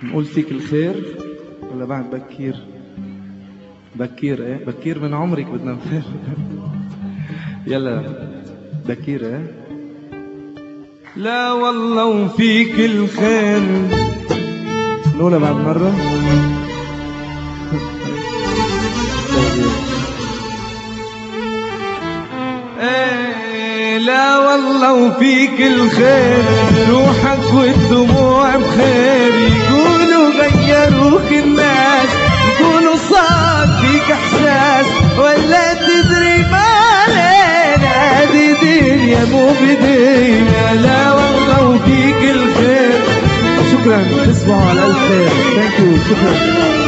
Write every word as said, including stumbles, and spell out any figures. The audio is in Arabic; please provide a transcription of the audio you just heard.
نقول فيك الخير ولا بعد بكير؟ بكير ايه؟ بكير من عمرك بدنا نفهم. يلا بكير ايه؟ لا والله وفيك الخير. نقولها بعد مرة. ايه لا والله وفيك الخير، روحك والدموع بخير. يقولوا غيروك الناس، يقولوا صار فيك احساس، ولا تدري ما علينا هذه دنيا مو بدينا. لا والله وفيك الخير. شكرا، تصبحوا على الف خير. ثانك يو، شكرا.